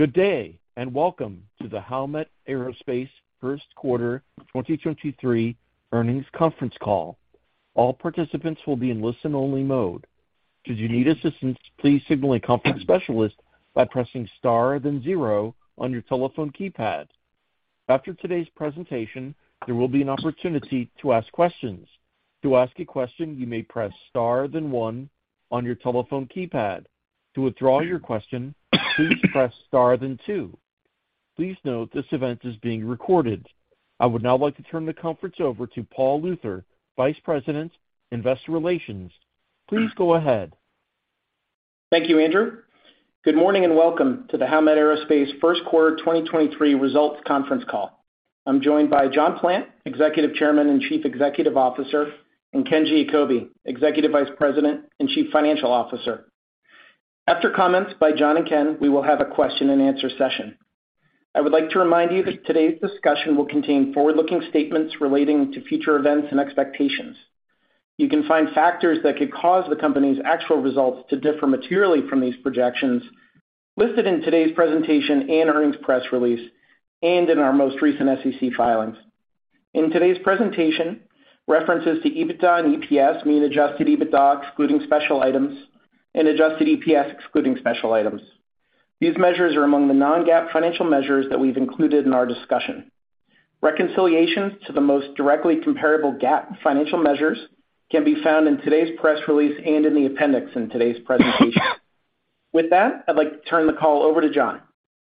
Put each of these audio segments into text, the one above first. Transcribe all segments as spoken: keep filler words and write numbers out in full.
Good day, and welcome to the Howmet Aerospace First Quarter twenty twenty-three Earnings Conference Call. All participants will be in listen-only mode. Should you need assistance, please signal a conference specialist by pressing star then zero on your telephone keypad. After today's presentation, there will be an opportunity to ask questions. To ask a question, you may press star then one on your telephone keypad. To withdraw your question, please press star then two. Please note this event is being recorded. I would now like to turn the conference over to Paul Luther, Vice President, Investor Relations. Please go ahead. Thank you, Andrew. Good morning and welcome to the Howmet Aerospace First Quarter twenty twenty-three Results Conference Call. I'm joined by John Plant, Executive Chairman and Chief Executive Officer, and Ken Giacobbe, Executive Vice President and Chief Financial Officer. After comments by John and Ken, we will have a question and answer session. I would like to remind you that today's discussion will contain forward-looking statements relating to future events and expectations. You can find factors that could cause the company's actual results to differ materially from these projections listed in today's presentation and earnings press release and in our most recent S E C filings. In today's presentation, references to EBITDA and E P S mean adjusted EBITDA excluding special items and adjusted E P S excluding special items. These measures are among the non-GAAP financial measures that we've included in our discussion. Reconciliations to the most directly comparable GAAP financial measures can be found in today's press release and in the appendix in today's presentation. With that, I'd like to turn the call over to John.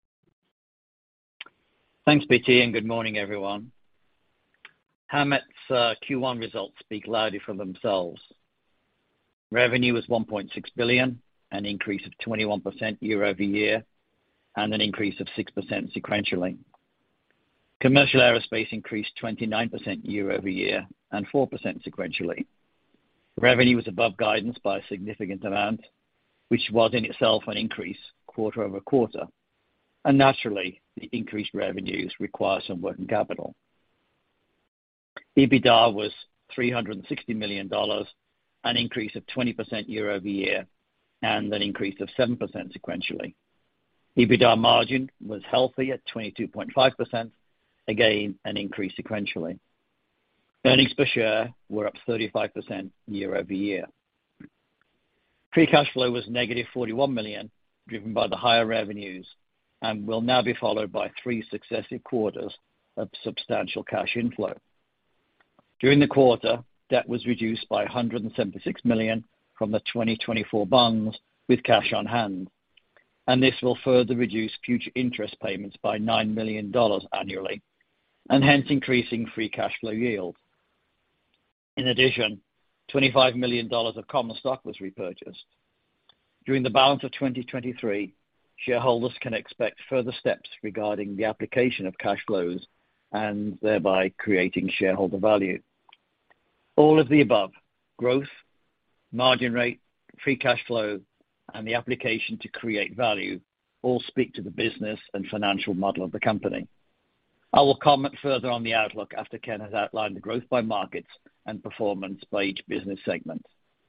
Thanks, B T, and good morning, everyone. Howmet's uh, Q one results speak loudly for themselves. Revenue was one point six billion dollars, an increase of twenty-one percent year over year, and an increase of six percent sequentially. Commercial aerospace increased twenty-nine percent year over year and four percent sequentially. Revenue was above guidance by a significant amount, which was in itself an increase quarter over quarter. And naturally, the increased revenues require some working capital. EBITDA was three hundred sixty million dollars, an increase of twenty percent year over year, and an increase of seven percent sequentially. EBITDA margin was healthy at twenty-two point five percent, again, an increase sequentially. Earnings per share were up thirty-five percent year over year. Free cash flow was negative forty-one million dollars, driven by the higher revenues, and will now be followed by three successive quarters of substantial cash inflow. During the quarter, debt was reduced by one hundred seventy-six million dollars from the twenty twenty-four bonds with cash on hand, and this will further reduce future interest payments by nine million dollars annually, and hence increasing free cash flow yield. In addition, twenty-five million dollars of common stock was repurchased. During the balance of twenty twenty-three, shareholders can expect further steps regarding the application of cash flows and thereby creating shareholder value. All of the above, growth, margin rate, free cash flow, and the application to create value all speak to the business and financial model of the company. I will comment further on the outlook after Ken has outlined the growth by markets and performance by each business segment.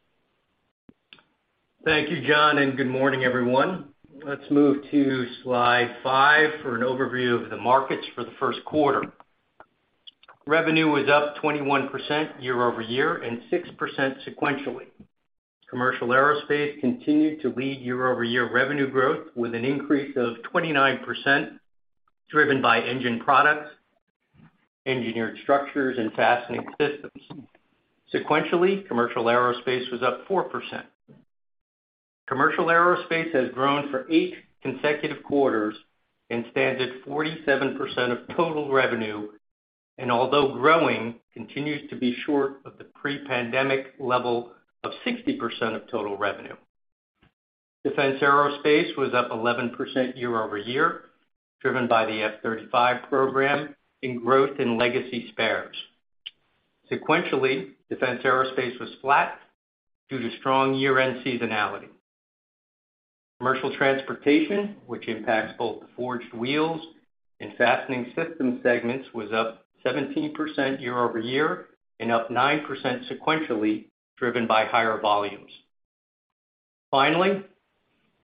Thank you, John, and good morning, everyone. Let's move to slide five for an overview of the markets for the first quarter. Revenue was up twenty-one percent year over year and six percent sequentially. Commercial aerospace continued to lead year over year revenue growth with an increase of twenty-nine percent, driven by engine products, engineered structures, and fastening systems. Sequentially, commercial aerospace was up four percent. Commercial aerospace has grown for eight consecutive quarters and stands at forty-seven percent of total revenue, and although growing, continues to be short of the pre-pandemic level of sixty percent of total revenue. Defense aerospace was up eleven percent year over year, driven by the F thirty-five program and growth in legacy spares. Sequentially, defense aerospace was flat due to strong year-end seasonality. Commercial transportation, which impacts both the forged wheels and fastening system segments, was up seventeen percent year over year and up nine percent sequentially, driven by higher volumes. Finally,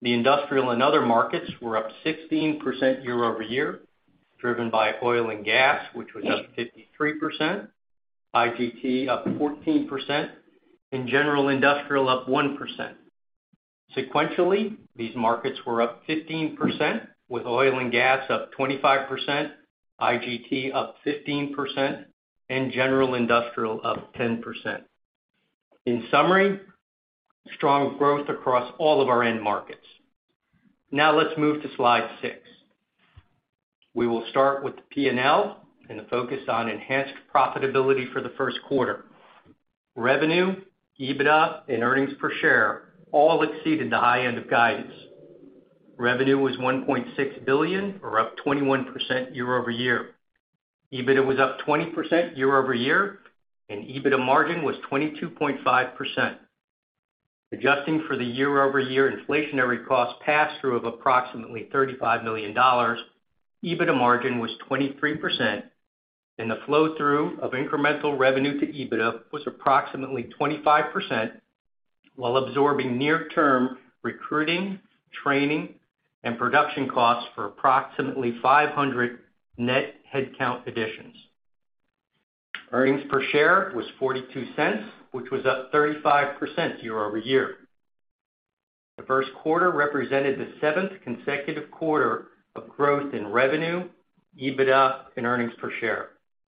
The industrial and other markets were up sixteen percent year-over-year, driven by oil and gas, which was up fifty-three percent, I G T up fourteen percent, and general industrial up one percent. Sequentially, these markets were up fifteen percent, with oil and gas up twenty-five percent, I G T up fifteen percent, and general industrial up ten percent. In summary, strong growth across all of our end markets. Now let's move to slide six. We will start with the P and L and the focus on enhanced profitability for the first quarter. Revenue, EBITDA, and earnings per share all exceeded the high end of guidance. Revenue was one point six billion dollars, or up twenty-one percent year-over-year. EBITDA was up twenty percent year-over-year, and EBITDA margin was twenty-two point five percent. Adjusting for the year-over-year inflationary cost pass-through of approximately thirty-five million dollars, EBITDA margin was twenty-three percent, and the flow-through of incremental revenue to EBITDA was approximately twenty-five percent, while absorbing near-term recruiting, training, and production costs for approximately five hundred net headcount additions. Earnings per share was forty-two cents, which was up thirty-five percent year-over-year. The first quarter represented the seventh consecutive quarter of growth in revenue, EBITDA, and earnings per share.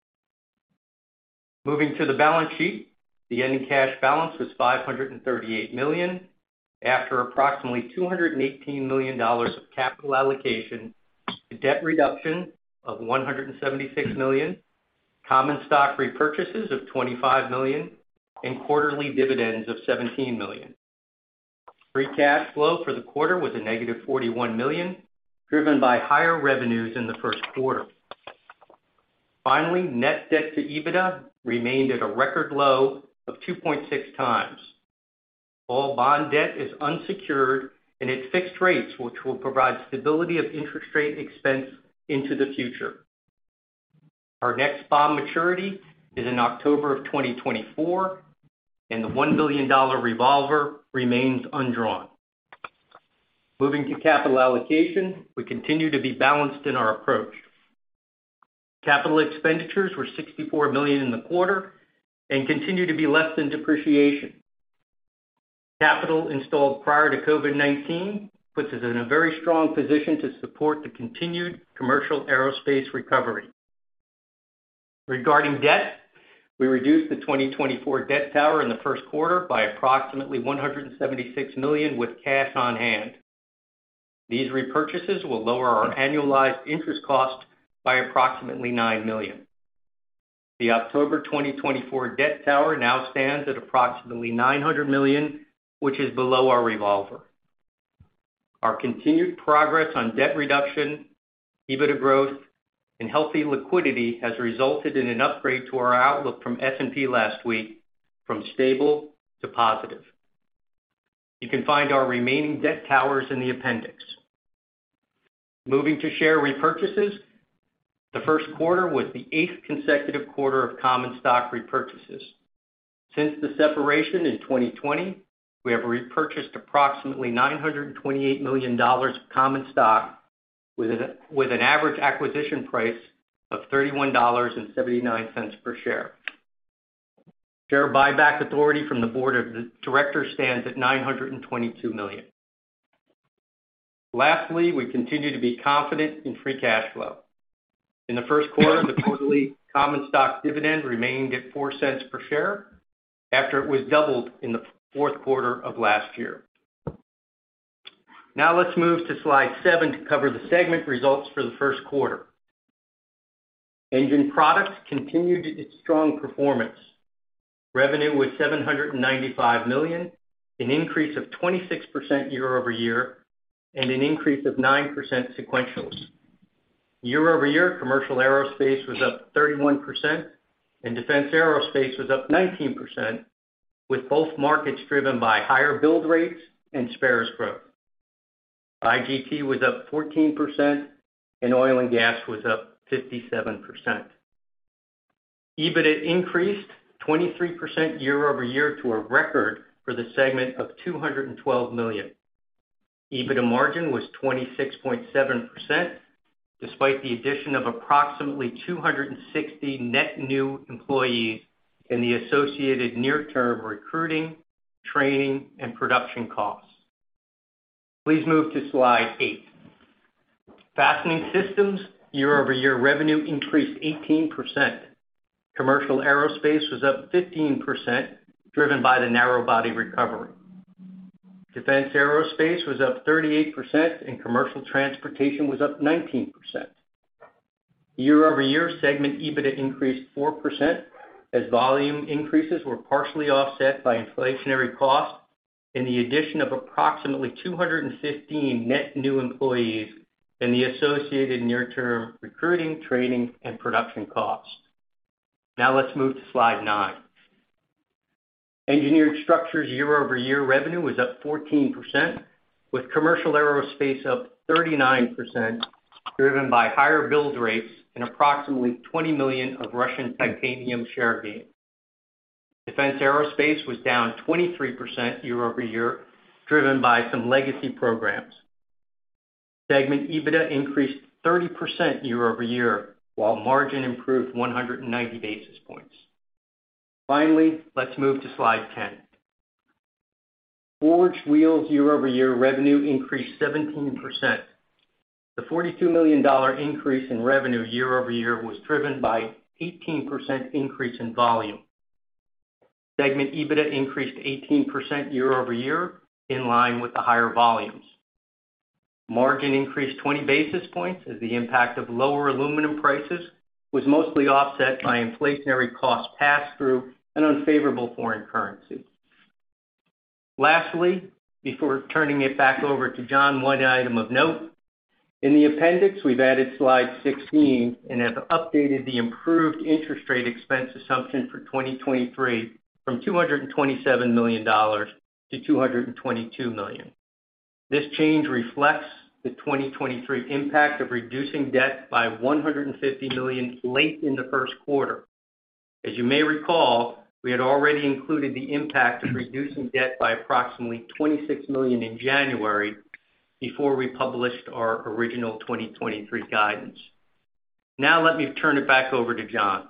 Moving to the balance sheet, the ending cash balance was five hundred thirty-eight million dollars after approximately two hundred eighteen million dollars of capital allocation to debt reduction of one hundred seventy-six million dollars, common stock repurchases of twenty-five million dollars, and quarterly dividends of seventeen million dollars. Free cash flow for the quarter was a negative forty-one million dollars, driven by higher revenues in the first quarter. Finally, net debt to EBITDA remained at a record low of two point six times. All bond debt is unsecured and at fixed rates, which will provide stability of interest rate expense into the future. Our next bond maturity is in October of twenty twenty-four, and the one billion dollars revolver remains undrawn. Moving to capital allocation, we continue to be balanced in our approach. Capital expenditures were sixty-four million dollars in the quarter and continue to be less than depreciation. Capital installed prior to COVID nineteen puts us in a very strong position to support the continued commercial aerospace recovery. Regarding debt, we reduced the twenty twenty-four debt tower in the first quarter by approximately one hundred seventy-six million dollars with cash on hand. These repurchases will lower our annualized interest cost by approximately nine million dollars. The October twenty twenty-four debt tower now stands at approximately nine hundred million dollars, which is below our revolver. Our continued progress on debt reduction, EBITDA growth, and healthy liquidity has resulted in an upgrade to our outlook from S and P last week from stable to positive. You can find our remaining debt towers in the appendix. Moving to share repurchases, the first quarter was the eighth consecutive quarter of common stock repurchases. Since the separation in twenty twenty, we have repurchased approximately nine hundred twenty-eight million dollars of common stock with an, with an average acquisition price of thirty-one dollars and seventy-nine cents per share. Share buyback authority from the board of directors stands at nine hundred twenty-two million dollars. Lastly, we continue to be confident in free cash flow. In the first quarter, the quarterly common stock dividend remained at four cents per share after it was doubled in the fourth quarter of last year. Now let's move to slide seven to cover the segment results for the first quarter. Engine Products continued its strong performance. Revenue was seven hundred ninety-five million dollars, an increase of twenty-six percent year-over-year, and an increase of nine percent sequentially. Year-over-year, commercial aerospace was up thirty-one percent, and defense aerospace was up nineteen percent, with both markets driven by higher build rates and spares growth. I G T was up fourteen percent, and oil and gas was up fifty-seven percent. EBITDA increased twenty-three percent year-over-year to a record for the segment of two hundred twelve million dollars. EBITDA margin was twenty-six point seven percent, despite the addition of approximately two hundred sixty net new employees and the associated near-term recruiting, training, and production costs. Please move to slide eight. Fastening Systems year-over-year revenue increased eighteen percent. Commercial aerospace was up fifteen percent, driven by the narrow-body recovery. Defense aerospace was up thirty-eight percent, and commercial transportation was up nineteen percent. Year-over-year segment EBITDA increased four percent, as volume increases were partially offset by inflationary costs and the addition of approximately two hundred fifteen net new employees and the associated near-term recruiting, training, and production costs. Now let's move to slide nine. Engineered Structures year-over-year revenue was up fourteen percent, with commercial aerospace up thirty-nine percent, driven by higher build rates and approximately twenty million dollars of Russian titanium share gain. Defense aerospace was down twenty-three percent year-over-year, driven by some legacy programs. Segment EBITDA increased thirty percent year-over-year, while margin improved one hundred ninety basis points. Finally, let's move to slide ten. Forged Wheels year-over-year revenue increased seventeen percent. The forty-two million dollars increase in revenue year-over-year was driven by eighteen percent increase in volume. Segment EBITDA increased eighteen percent year-over-year, in line with the higher volumes. Margin increased twenty basis points as the impact of lower aluminum prices was mostly offset by inflationary cost pass-through and unfavorable foreign currency. Lastly, before turning it back over to John, one item of note. In the appendix, we've added slide sixteen and have updated the improved interest rate expense assumption for twenty twenty-three from two hundred twenty-seven million dollars to two hundred twenty-two million dollars. This change reflects the twenty twenty-three impact of reducing debt by one hundred fifty million dollars late in the first quarter. As you may recall, we had already included the impact of reducing debt by approximately twenty-six million dollars in January before we published our original twenty twenty-three guidance. Now let me turn it back over to John.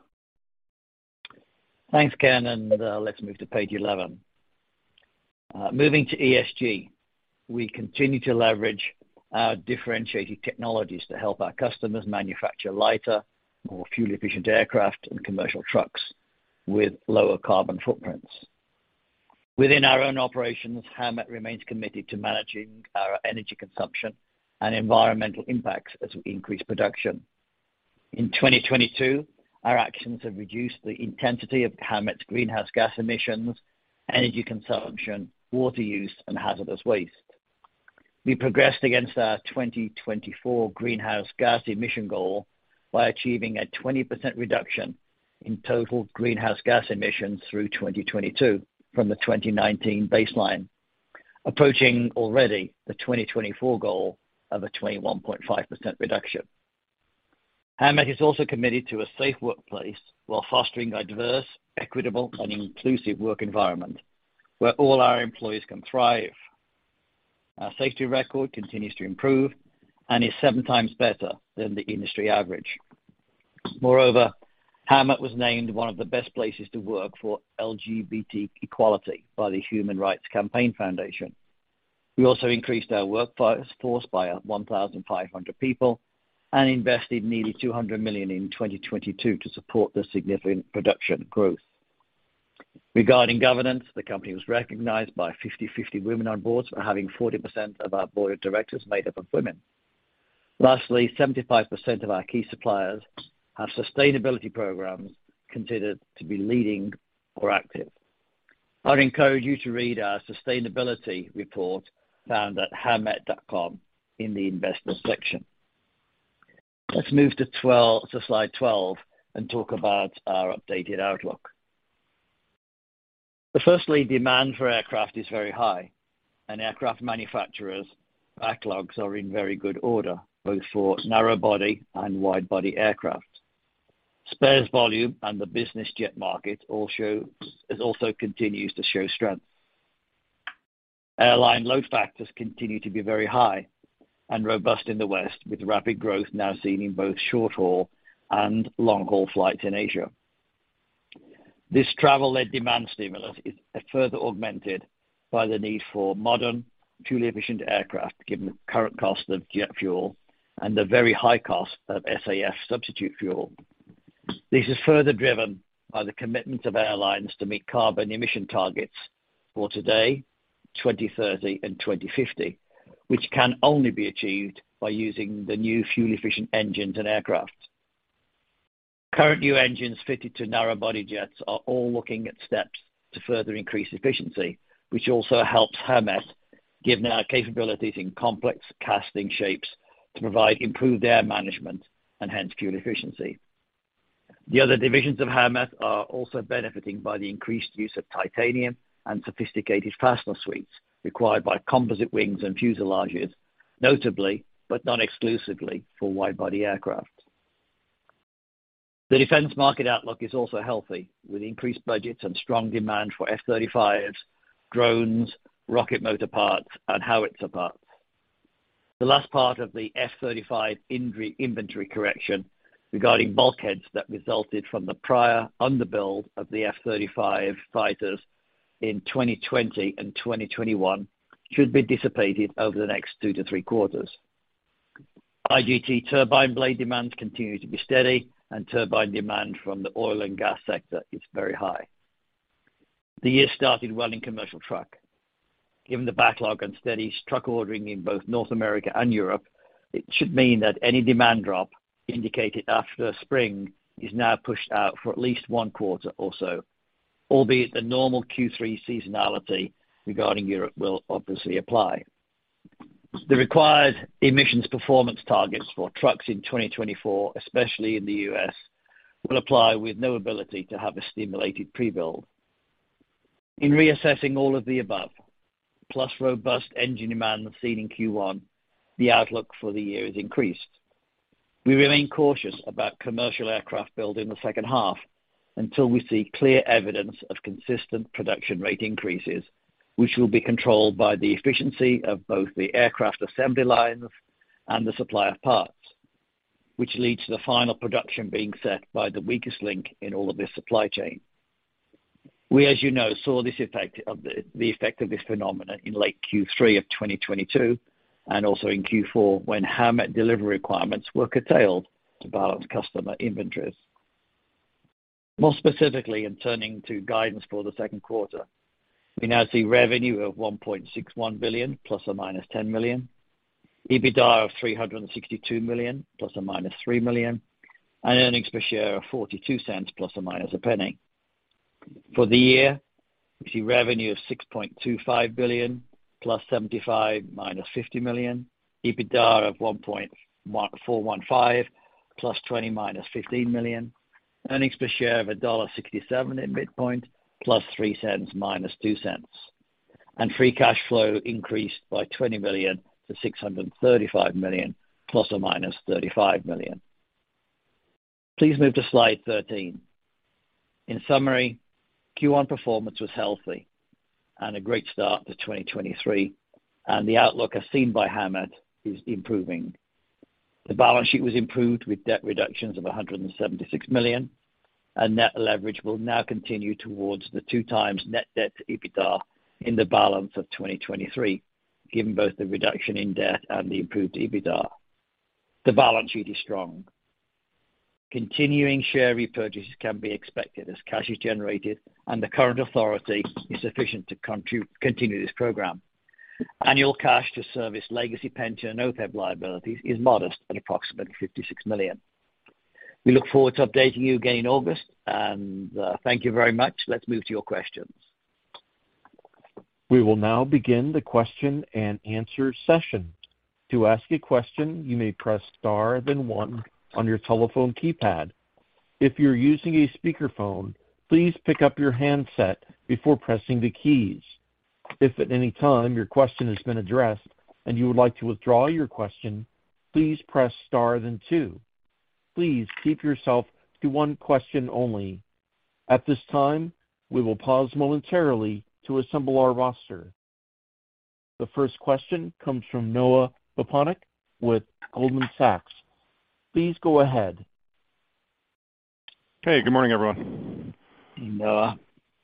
Thanks, Ken, and uh, let's move to page eleven. Uh, moving to E S G, we continue to leverage our differentiated technologies to help our customers manufacture lighter, more fuel-efficient aircraft and commercial trucks with lower carbon footprints. Within our own operations, Howmet remains committed to managing our energy consumption and environmental impacts as we increase production. In twenty twenty-two, our actions have reduced the intensity of Howmet's greenhouse gas emissions, energy consumption, water use, and hazardous waste. We progressed against our twenty twenty-four greenhouse gas emission goal by achieving a twenty percent reduction in total greenhouse gas emissions through twenty twenty-two from the twenty nineteen baseline, approaching already the twenty twenty-four goal of a twenty-one point five percent reduction. Howmet is also committed to a safe workplace while fostering a diverse, equitable, and inclusive work environment where all our employees can thrive. Our safety record continues to improve and is seven times better than the industry average. Moreover, Howmet was named one of the best places to work for L G B T equality by the Human Rights Campaign Foundation. We also increased our workforce by one thousand five hundred people and invested nearly two hundred million dollars in twenty twenty-two to support the significant production growth. Regarding governance, the company was recognized by fifty-fifty Women on Boards for having forty percent of our board of directors made up of women. Lastly, seventy-five percent of our key suppliers have sustainability programs considered to be leading or active. I'd encourage you to read our sustainability report found at howmet dot com in the investors section. Let's move to, twelve, to slide twelve and talk about our updated outlook. But firstly, demand for aircraft is very high, and aircraft manufacturers' backlogs are in very good order, both for narrow-body and wide-body aircraft. Spares volume and the business jet market also, also continues to show strength. Airline load factors continue to be very high and robust in the West, with rapid growth now seen in both short-haul and long-haul flights in Asia. This travel-led demand stimulus is further augmented by the need for modern, fuel-efficient aircraft, given the current cost of jet fuel and the very high cost of S A F substitute fuel. This is further driven by the commitment of airlines to meet carbon emission targets for today, twenty thirty, and twenty fifty, which can only be achieved by using the new fuel-efficient engines and aircraft. Current new engines fitted to narrow-body jets are all looking at steps to further increase efficiency, which also helps Howmet, given our capabilities in complex casting shapes, to provide improved air management and hence fuel efficiency. The other divisions of Howmet are also benefiting by the increased use of titanium and sophisticated fastener suites required by composite wings and fuselages, notably, but not exclusively, for wide-body aircraft. The defense market outlook is also healthy, with increased budgets and strong demand for F thirty-fives, drones, rocket motor parts, and howitzer parts. The last part of the F thirty-five inventory correction regarding bulkheads that resulted from the prior underbuild of the F thirty-five fighters in twenty twenty and twenty twenty-one should be dissipated over the next two to three quarters. I G T turbine blade demands continue to be steady, and turbine demand from the oil and gas sector is very high. The year started well in commercial truck. Given the backlog and steady truck ordering in both North America and Europe, it should mean that any demand drop indicated after spring is now pushed out for at least one quarter or so, albeit the normal Q three seasonality regarding Europe will obviously apply. The required emissions performance targets for trucks in twenty twenty-four, especially in the U S, will apply with no ability to have a stimulated pre-build. In reassessing all of the above, plus robust engine demand seen in Q one, the outlook for the year is increased. We remain cautious about commercial aircraft build in the second half until we see clear evidence of consistent production rate increases, which will be controlled by the efficiency of both the aircraft assembly lines and the supply of parts, which leads to the final production being set by the weakest link in all of this supply chain. We, as you know, saw this effect of the, the effect of this phenomenon in late Q three of twenty twenty-two and also in Q four, when Howmet delivery requirements were curtailed to balance customer inventories. More specifically, in turning to guidance for the second quarter, we now see revenue of one point six one billion dollars plus or minus ten million dollars, EBITDA of three hundred sixty-two million dollars plus or minus three million dollars, and earnings per share of forty-two cents plus or minus a penny. For the year, we see revenue of six point two five billion dollars plus seventy-five minus fifty million dollars, EBITDA of one point four one five plus twenty minus fifteen million dollars, earnings per share of one dollar sixty-seven at midpoint plus three cents minus two cents, and free cash flow increased by twenty million dollars to six hundred thirty-five million dollars plus or minus thirty-five million dollars. Please move to slide thirteen. In summary, Q one performance was healthy and a great start to twenty twenty-three, and the outlook as seen by Howmet is improving. The balance sheet was improved with debt reductions of one hundred seventy-six million dollars, and net leverage will now continue towards the two times net debt to EBITDA in the balance of twenty twenty-three, given both the reduction in debt and the improved EBITDA. The balance sheet is strong. Continuing share repurchases can be expected as cash is generated, and the current authority is sufficient to contribute, continue this program. Annual cash to service legacy pension and O P E B liabilities is modest at approximately fifty-six million dollars. We look forward to updating you again in August, and uh, thank you very much. Let's move to your questions. We will now begin the question and answer session. To ask a question, you may press star then one on your telephone keypad. If you're using a speakerphone, please pick up your handset before pressing the keys. If at any time your question has been addressed and you would like to withdraw your question, please press star then two. Please keep yourself to one question only. At this time, we will pause momentarily to assemble our roster. The first question comes from Noah Poponak with Goldman Sachs. Please go ahead. Hey, good morning, everyone. Noah.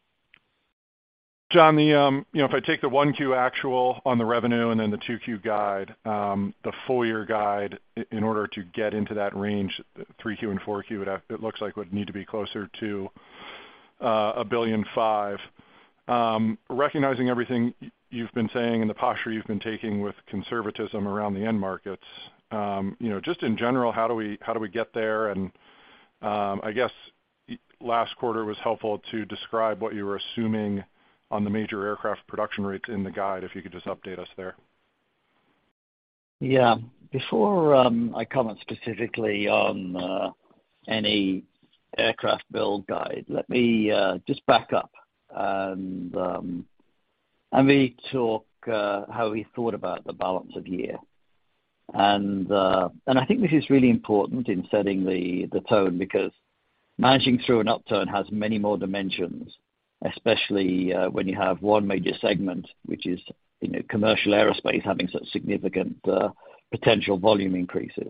John, the um, you know, if I take the one Q actual on the revenue and then the two Q guide, um, the full year guide, in order to get into that range, three Q and four Q, it, have, it looks like would need to be closer to uh, a billion five. Um, recognizing everything you've been saying and the posture you've been taking with conservatism around the end markets, um, you know, just in general, how do we how do we get there? And um, I guess last quarter was helpful to describe what you were assuming on the major aircraft production rates in the guide, if you could just update us there. Yeah. Before um, I comment specifically on uh, any aircraft build guide, let me uh, just back up and um, and we talk uh, how we thought about the balance of year. And uh, and I think this is really important in setting the, the tone, because managing through an upturn has many more dimensions, especially uh, when you have one major segment, which is, you know, commercial aerospace, having such significant uh, potential volume increases.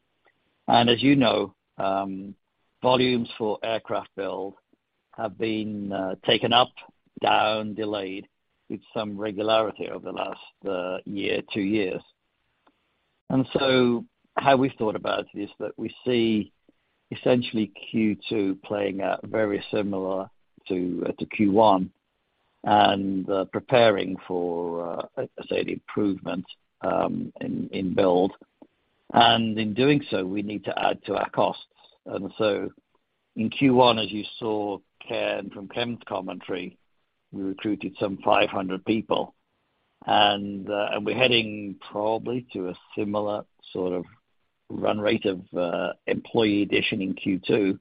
And as you know, um, volumes for aircraft build have been uh, taken up, down, delayed with some regularity over the last uh, year, two years. And so how we've thought about it is that we see essentially Q two playing out very similar to uh, to Q one, and uh, preparing for, uh, say, the improvement um, in, in build. And in doing so, we need to add to our costs. And so in Q one, as you saw Ken, from Ken's commentary, we recruited some five hundred people. And, uh, and we're heading probably to a similar sort of run rate of uh, employee addition in Q two.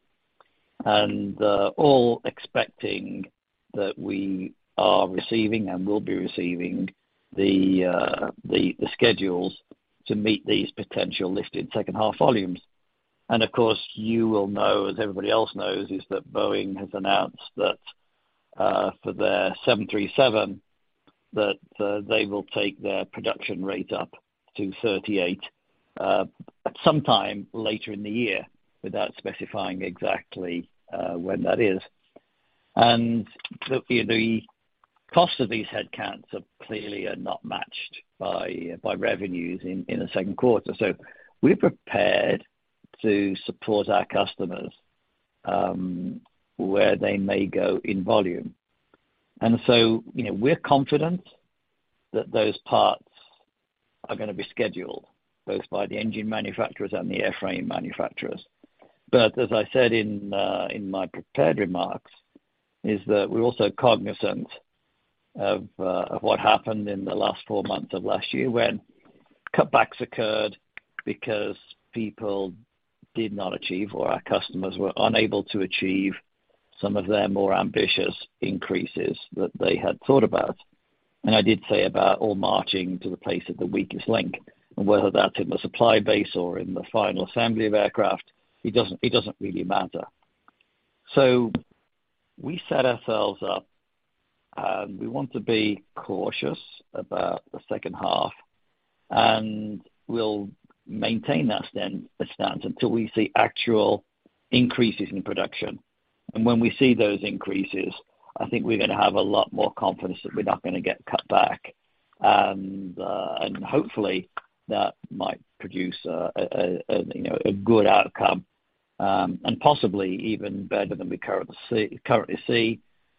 And uh, all expecting that we are receiving and will be receiving the, uh, the the schedules to meet these potential lifted second half volumes. And of course, you will know, as everybody else knows, is that Boeing has announced that uh, for their seven thirty-seven, that uh, they will take their production rate up to thirty-eight uh, at some time later in the year, without specifying exactly uh, when that is. And the, the cost of these headcounts are clearly are not matched by by revenues in, in the second quarter. So we're prepared to support our customers um, where they may go in volume. And so, you know, we're confident that those parts are going to be scheduled, both by the engine manufacturers and the airframe manufacturers. But as I said in uh, in my prepared remarks, is that we're also cognizant of, uh, of what happened in the last four months of last year, when cutbacks occurred because people did not achieve, or our customers were unable to achieve, some of their more ambitious increases that they had thought about. And I did say about all marching to the place of the weakest link, and whether that's in the supply base or in the final assembly of aircraft, it doesn't it doesn't really matter. So we set ourselves up, and we want to be cautious about the second half, and we'll maintain that stand, stance until we see actual increases in production. And when we see those increases, I think we're going to have a lot more confidence that we're not going to get cut back, and uh, and hopefully that might produce a, a, a you know a good outcome, um, and possibly even better than we currently see. Currently see,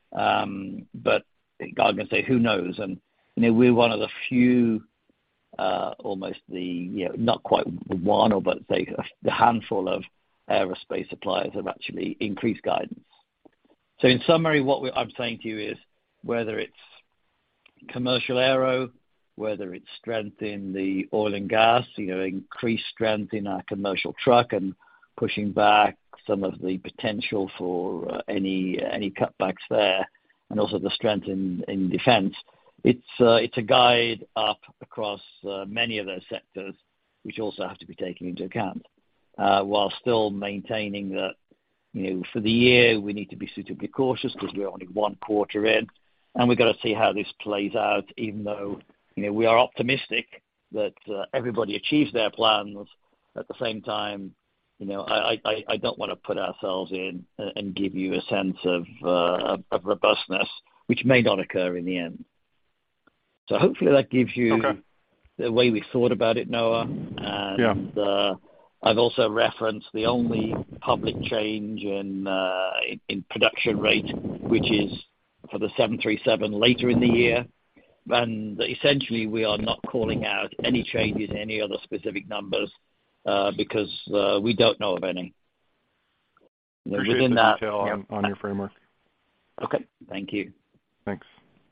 um, but I'm going to say who knows. And you know we're one of the few, uh, almost the you know not quite one, or but say the handful of aerospace suppliers have actually increased guidance. So in summary, what we, I'm saying to you is, whether it's commercial aero, whether it's strength in the oil and gas, you know, increased strength in our commercial truck and pushing back some of the potential for uh, any any cutbacks there, and also the strength in, in defense, it's uh, it's a guide up across uh, many of those sectors, which also have to be taken into account, uh, while still maintaining that, you know, for the year, we need to be suitably cautious because we're only one quarter in, and we've got to see how this plays out, even though you know, we are optimistic that uh, everybody achieves their plans. At the same time, you know, I, I, I don't want to put ourselves in and give you a sense of, uh, of robustness, which may not occur in the end. So hopefully that gives you okay. the way we thought about it, Noah. And Yeah. uh, I've also referenced the only public change in, uh, in in production rate, which is for the seven thirty-seven later in the year. And essentially, we are not calling out any changes in any other specific numbers uh, because uh, we don't know of any. You know, Appreciate within the that, detail yeah. on, on your framework. Okay, thank you. Thanks.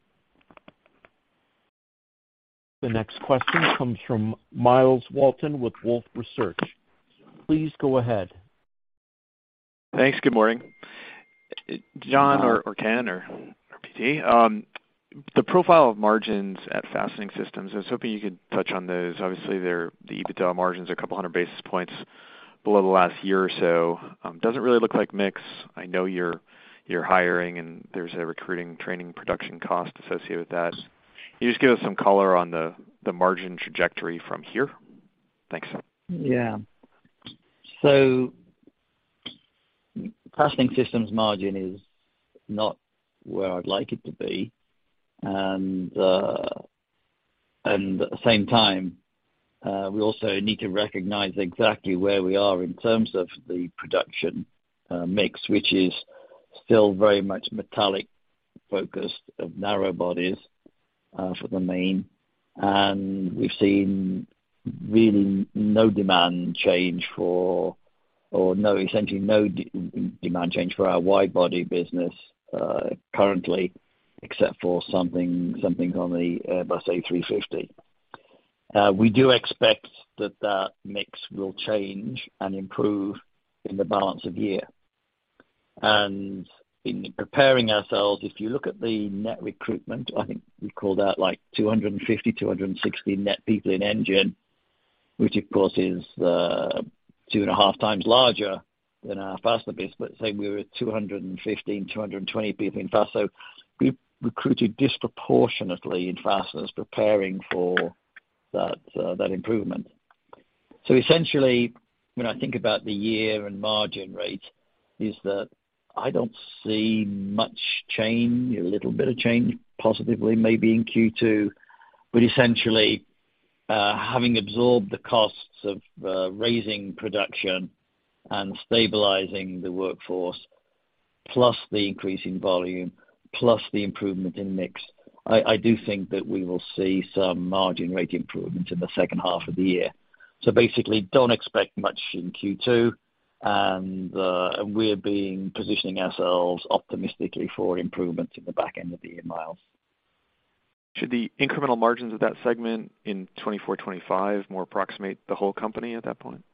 The next question comes from Miles Walton with Wolfe Research. Please go ahead. Thanks. Good morning. John or, or Ken or, or P T, um, the profile of margins at Fastening Systems, I was hoping you could touch on those. Obviously, they're, the EBITDA margins are a couple hundred basis points below the last year or so. Um, doesn't really look like mix. I know you're you're hiring, and there's a recruiting, training, production cost associated with that. Can you just give us some color on the, the margin trajectory from here? Thanks. Yeah. So Fastening Systems margin is not where I'd like it to be. And, uh, and at the same time, uh, we also need to recognize exactly where we are in terms of the production uh, mix, which is still very much metallic focused of narrow bodies uh, for the main. And we've seen really no demand change for, or no, essentially no de- demand change for our wide body business uh, currently, except for something something on the Airbus A three fifty. Uh, we do expect that that mix will change and improve in the balance of year. And in preparing ourselves, if you look at the net recruitment, I think we called out like two hundred fifty, two hundred sixty net people in engine, which of course is uh, two and a half times larger than our fastener business. But say we were at two hundred fifteen, two hundred twenty people in fastener. So we recruited disproportionately in fasteners, preparing for that uh, that improvement. So essentially, when I think about the year and margin rate, is that I don't see much change, a little bit of change positively maybe in Q two, but essentially uh, having absorbed the costs of uh, raising production and stabilizing the workforce, plus the increase in volume, plus the improvement in mix, I, I do think that we will see some margin rate improvement in the second half of the year. So basically, don't expect much in Q two. And, uh, and we're being positioning ourselves optimistically for improvement in the back end of the year, Miles. Should the incremental margins of that segment in twenty-four twenty-five more approximate the whole company at that point?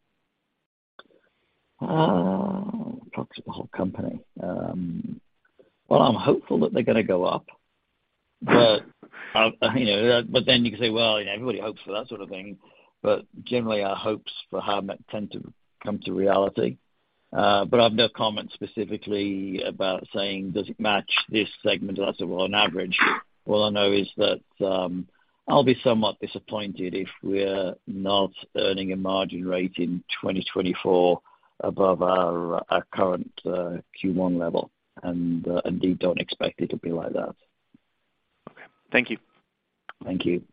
Uh, approximate the whole company. Um, well, I'm hopeful that they're going to go up, but uh, you know, but then you can say, well, you know, everybody hopes for that sort of thing, but generally our hopes for Howmet tend to come to reality. Uh, but I've no comment specifically about saying, does it match this segment? That's well, on average. All I know is that um, I'll be somewhat disappointed if we're not earning a margin rate in twenty twenty-four above our, our current uh, Q one level. And uh, indeed don't expect it to be like that. Okay. Thank you. Thank you.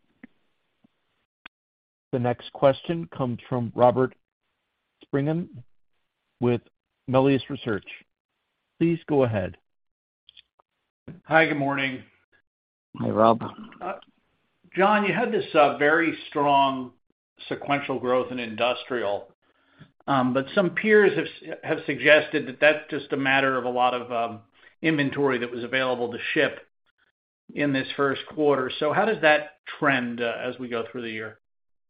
The next question comes from Robert Spingarn with Melius Research. Please go ahead. Hi, good morning. Hi, Rob. Uh, John, you had this uh, very strong sequential growth in industrial, um, but some peers have have suggested that that's just a matter of a lot of um, inventory that was available to ship in this first quarter. So how does that trend uh, as we go through the year?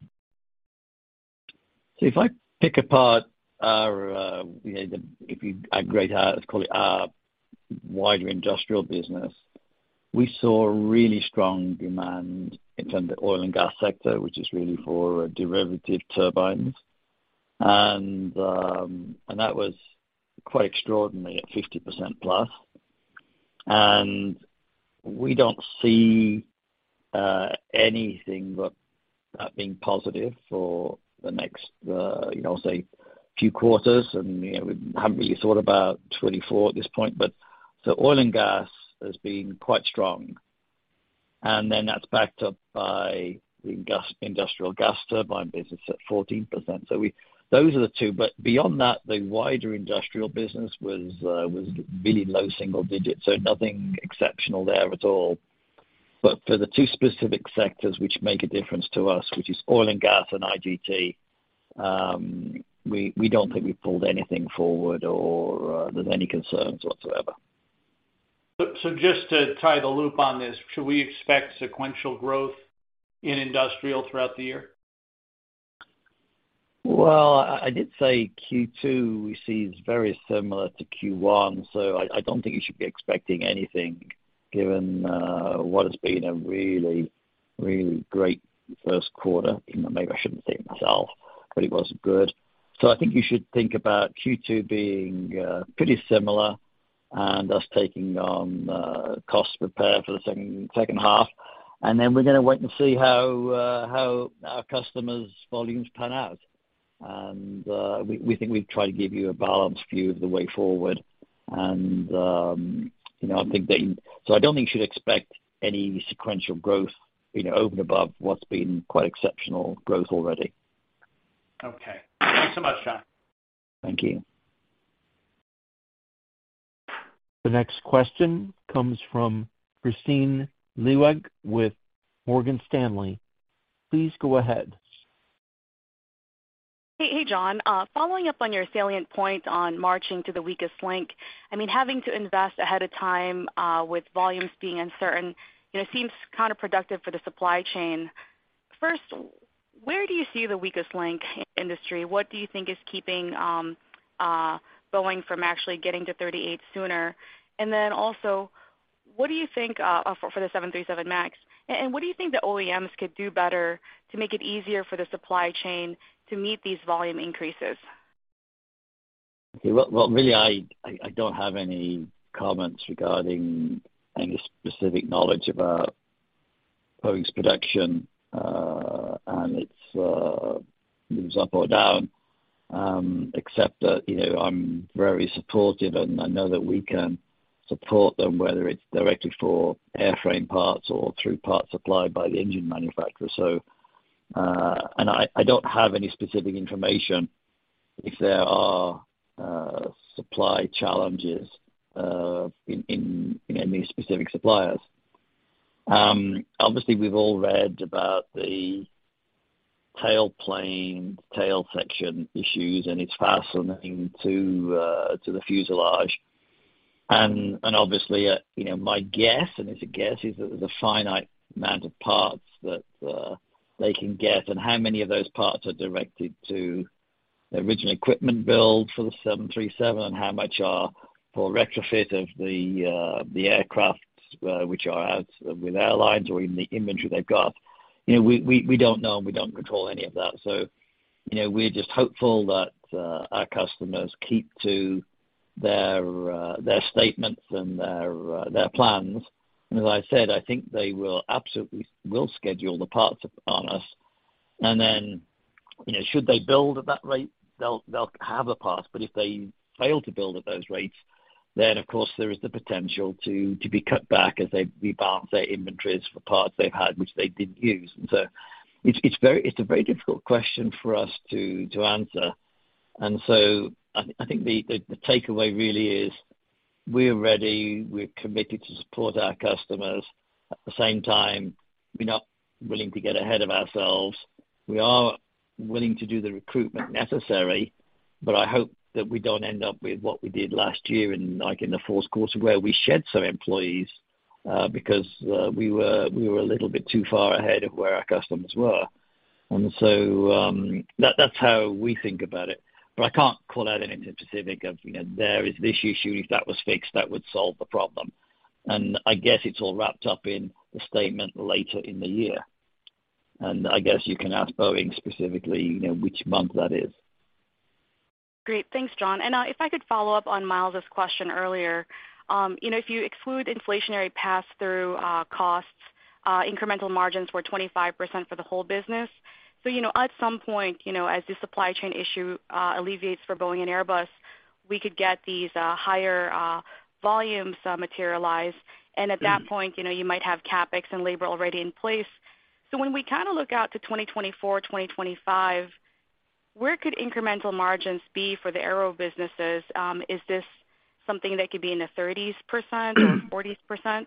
So if I pick apart our, uh, you know, the, if you aggregate our, let's call it our wider industrial business, we saw really strong demand in terms of the oil and gas sector, which is really for uh, derivative turbines. And, um, and that was quite extraordinary at fifty percent plus. And we don't see uh, anything but that being positive for the next, uh, you know, say, few quarters. And, you know, we haven't really thought about twenty-four at this point, but so oil and gas has been quite strong. And then that's backed up by the industrial gas turbine business at fourteen percent. So we, those are the two. But beyond that, the wider industrial business was uh, was really low single digits, so nothing exceptional there at all. But for the two specific sectors which make a difference to us, which is oil and gas and I G T, um, we we don't think we've pulled anything forward or uh, there's any concerns whatsoever. So, so just to tie the loop on this, should we expect sequential growth in industrial throughout the year? Well, I, I did say Q two we see is very similar to Q one, so I, I don't think you should be expecting anything given uh, what has been a really, really great first quarter. Even though maybe I shouldn't say it myself, but it was good. So I think you should think about Q two being uh, pretty similar and us taking on uh, cost prepare for the second second half. And then we're going to wait and see how uh, how our customers' volumes pan out. And uh, we, we think we've tried to give you a balanced view of the way forward. And, um, you know, I think that, you, so I don't think you should expect any sequential growth, you know, over and above what's been quite exceptional growth already. Okay. Thanks so much, John. Thank you. The next question comes from Kristine Liwag with Morgan Stanley. Please go ahead. Hey, hey, John. Uh, following up on your salient point on marching to the weakest link, I mean, having to invest ahead of time uh, with volumes being uncertain, you know, seems counterproductive for the supply chain. First, where do you see the weakest link in the industry? What do you think is keeping um, uh, Boeing from actually getting to thirty-eight sooner? And then also, what do you think uh, for, for the seven thirty-seven MAX? And, and what do you think the O E Ms could do better to make it easier for the supply chain to meet these volume increases? Okay, well, well really, I, I, I don't have any comments regarding any specific knowledge about Boeing's production uh, and its uh, moves up or down, um, except that, you know, I'm very supportive and I know that we can support them, whether it's directly for airframe parts or through parts supplied by the engine manufacturer. So, uh, and I, I don't have any specific information if there are uh, supply challenges uh, in, in, in any specific suppliers. Um, obviously, we've all read about the tail plane, tail section issues, and it's fastening to uh, to the fuselage. And and obviously, uh, you know, my guess, and it's a guess, is that there's a finite amount of parts that uh, they can get, and how many of those parts are directed to the original equipment build for the seven thirty-seven, and how much are for retrofit of the uh, the aircraft uh, which are out with airlines or even the inventory they've got. You know, we, we, we don't know and we don't control any of that. So, you know, we're just hopeful that uh, our customers keep to their uh, their statements and their uh, their plans. And as I said, I think they will absolutely will schedule the parts on us. And then, you know, should they build at that rate, they'll they'll have the parts. But if they fail to build at those rates, then of course there is the potential to to be cut back as they rebalance their inventories for parts they've had which they didn't use. And so it's it's very it's a very difficult question for us to to answer. And so I, th- I think the, the, the takeaway really is we're ready, we're committed to support our customers. At the same time, we're not willing to get ahead of ourselves. We are willing to do the recruitment necessary, but I hope that we don't end up with what we did last year in like in the fourth quarter where we shed some employees uh, because uh, we were we were a little bit too far ahead of where our customers were. And so um, that that's how we think about it. But I can't call out anything specific of, you know, there is this issue. If that was fixed, that would solve the problem. And I guess it's all wrapped up in the statement later in the year. And I guess you can ask Boeing specifically, you know, which month that is. Great. Thanks, John. And uh, if I could follow up on Miles's question earlier, um, you know, if you exclude inflationary pass-through uh, costs, uh, incremental margins were twenty-five percent for the whole business. So, you know, at some point, you know, as the supply chain issue uh, alleviates for Boeing and Airbus, we could get these uh, higher uh, volumes uh, materialize. And at that point, you know, you might have CapEx and labor already in place. So when we kind of look out to twenty twenty-four, twenty twenty-five, where could incremental margins be for the aero businesses? Um, is this something that could be in the thirties percent or forties percent?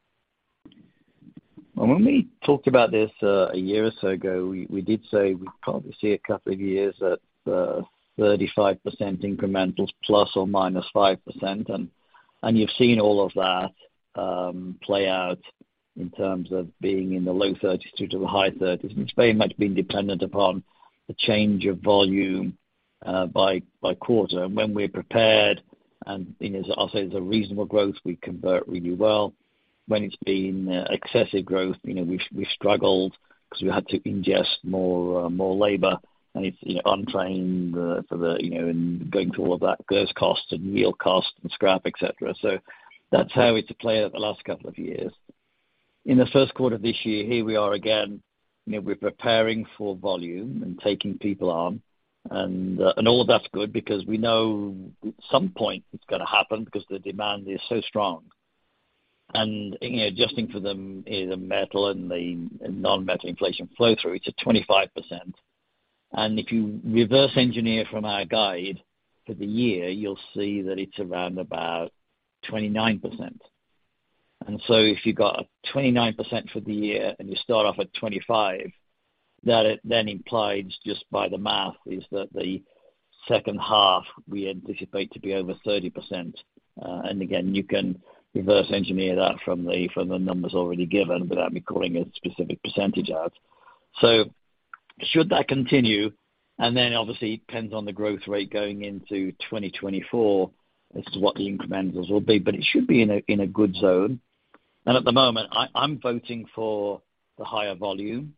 Well, when we talked about this uh, a year or so ago, we, we did say we'd probably see a couple of years at uh, thirty-five percent incrementals plus or minus five percent. And, and you've seen all of that um, play out in terms of being in the low thirties to the high thirties. And it's very much been dependent upon the change of volume uh, by by quarter. And when we're prepared, and you know, I'll say there's a reasonable growth, we convert really well. When it's been uh, excessive growth, you know, we've we've struggled because we had to ingest more uh, more labor, and it's you know untrained uh, for the you know and going through all of that, those costs and yield costs and scrap, et cetera. So that's how it's played out the last couple of years. In the first quarter of this year, here we are again. You know, we're preparing for volume and taking people on, and uh, and all of that's good because we know at some point it's going to happen because the demand is so strong. And, you know, adjusting for them, you know, the metal and the non-metal inflation flow through, it's at twenty-five percent. And if you reverse engineer from our guide for the year, you'll see that it's around about twenty-nine percent. And so if you got a twenty-nine percent for the year and you start off at twenty-five, that it then implies just by the math is that the second half we anticipate to be over thirty percent. Uh, and again, you can reverse engineer that from the from the numbers already given without me calling a specific percentage out. So should that continue, and then obviously it depends on the growth rate going into twenty twenty-four as to what the incrementals will be, but it should be in a in a good zone. And at the moment, I, I'm voting for the higher volume,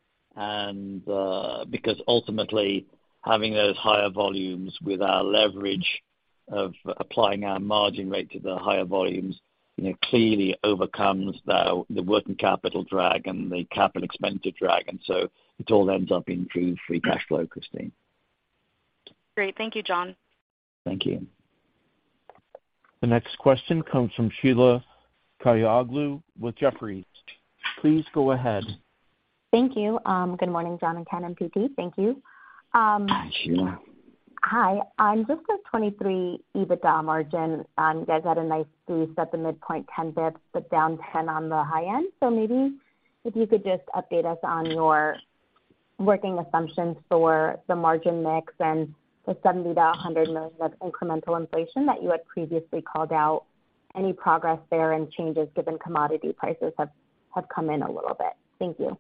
and uh, because ultimately having those higher volumes with our leverage of applying our margin rate to the higher volumes, you know, clearly overcomes the, the working capital drag and the capital expenditure drag. And so it all ends up in true free cash flow, Christine. Great. Thank you, John. Thank you. The next question comes from Sheila Kahyaoglu with Jefferies. Please go ahead. Thank you. Um, good morning, John and Ken and P T. Thank you. Um, Hi, Sheila. Hi. On just the twenty-three EBITDA margin, um, you guys had a nice boost at the midpoint, ten basis points, but down ten on the high end. So maybe if you could just update us on your working assumptions for the margin mix and the seventy to one hundred million of incremental inflation that you had previously called out. Any progress there and changes given commodity prices have, have come in a little bit? Thank you.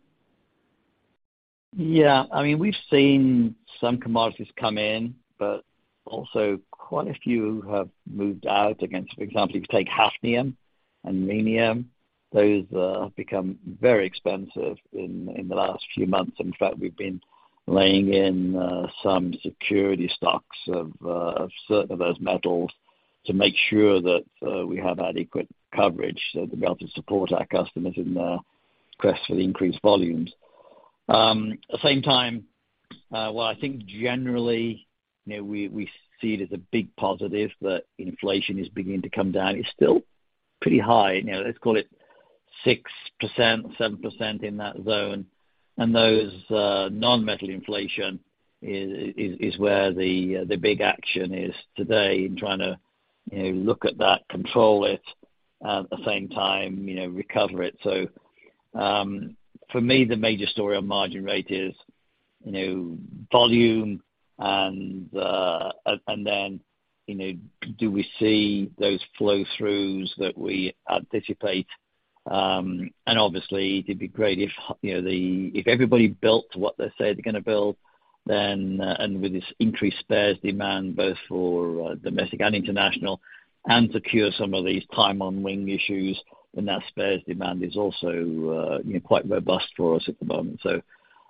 Yeah, I mean, we've seen some commodities come in, but also quite a few have moved out against, for example, if you take hafnium and rhenium, those uh, have become very expensive in, in the last few months. In fact, we've been laying in uh, some security stocks of, uh, of certain of those metals to make sure that uh, we have adequate coverage so to be able to support our customers in their quest for the increased volumes. Um, at the same time, uh, well, I think generally, you know, we, we see it as a big positive that inflation is beginning to come down. It's still pretty high, you know, let's call it six percent, seven percent in that zone. And those uh, non-metal inflation is, is, is where the uh, the big action is today in trying to, you know, look at that, control it, uh, at the same time, you know, recover it. So um, for me, the major story on margin rate is, you know, volume and uh, and then, you know, do we see those flow throughs that we anticipate? Um, and obviously, it'd be great if, you know, the if everybody built what they say they're going to build, then uh, and with this increased spares demand, both for uh, domestic and international, and to cure some of these time on wing issues, then that spares demand is also uh, you know, quite robust for us at the moment. So,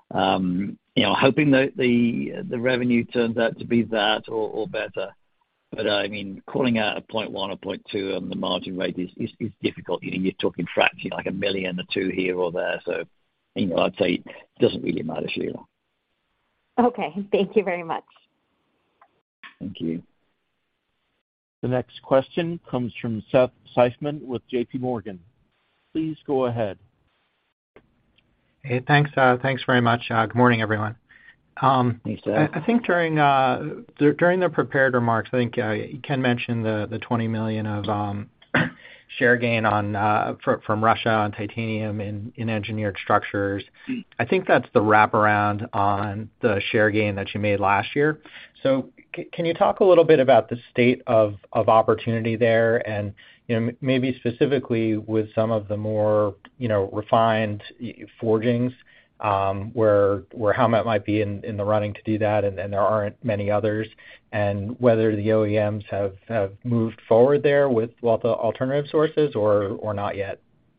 um, you know, hoping that the the revenue turns out to be that or, or better. But, uh, I mean, calling out a point one or point two on the margin rate is, is, is difficult. You know, you're talking fractions, like a million or two here or there. So, you know, I'd say it doesn't really matter, Sheila. Okay. Thank you very much. Thank you. The next question comes from Seth Seifman with J P Morgan. Please go ahead. Hey, thanks. Uh, thanks very much. Uh, good morning, everyone. Um, Thanks, I, Seth. I think during uh, th- during the prepared remarks, I think uh, Ken mentioned the the twenty million of um, share gain on uh, fr- from Russia on titanium in, in engineered structures. I think that's the wraparound on the share gain that you made last year. So c- can you talk a little bit about the state of, of opportunity there, and you know m- maybe specifically with some of the more you know refined forgings um, where where Howmet might be in, in the running to do that, and, and there aren't many others, and whether the O E Ms have, have moved forward there with well, the alternative sources or or not yet?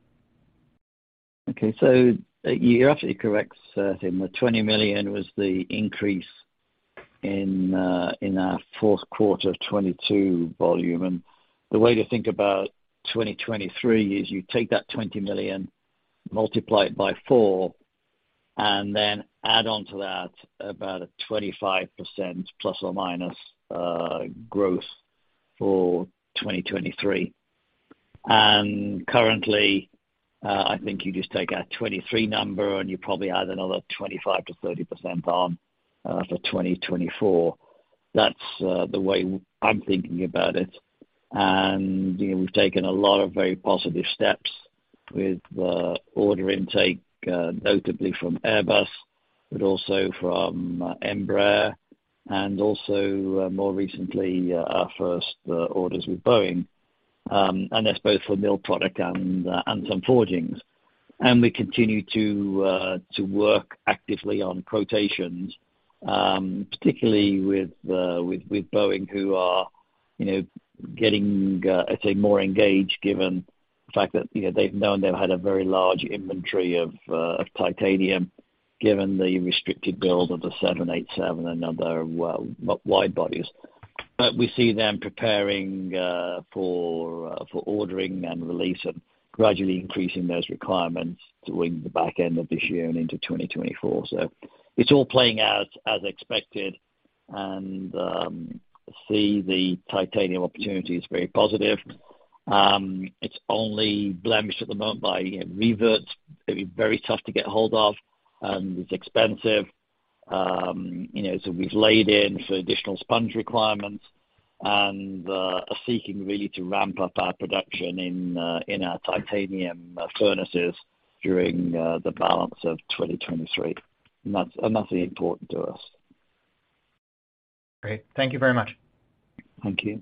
Okay, so uh, you're absolutely correct, Seth. In the twenty million was the increase in uh, in our fourth quarter of twenty-two volume, and the way to think about twenty twenty-three is you take that twenty million, multiply it by four, and then add on to that about a twenty-five percent plus or minus uh, growth for twenty twenty-three. And currently, uh, I think you just take our twenty-three number and you probably add another twenty-five to thirty percent on uh, for twenty twenty-four. That's uh, the way I'm thinking about it. And you know, we've taken a lot of very positive steps with uh, order intake, uh, notably from Airbus, but also from uh, Embraer, and also uh, more recently uh, our first uh, orders with Boeing. Um, and that's both for mill product and uh, and some forgings. And we continue to uh, to work actively on quotations, um, particularly with uh, with with Boeing, who are you know getting uh, I'd say more engaged, given the fact that you know they've known they've had a very large inventory of uh, of titanium, given the restricted build of the seven eighty-seven and other well, wide bodies. But we see them preparing uh, for uh, for ordering and release and gradually increasing those requirements during the back end of this year and into twenty twenty-four. So it's all playing out as expected, and um, see the titanium opportunity is very positive. Um, it's only blemished at the moment by you know, reverts. It's very tough to get hold of, and it's expensive. Um, you know, so we've laid in for additional sponge requirements, and uh, are seeking really to ramp up our production in uh, in our titanium uh, furnaces during uh, the balance of twenty twenty-three, and that's and that's really important to us. Great, thank you very much. Thank you.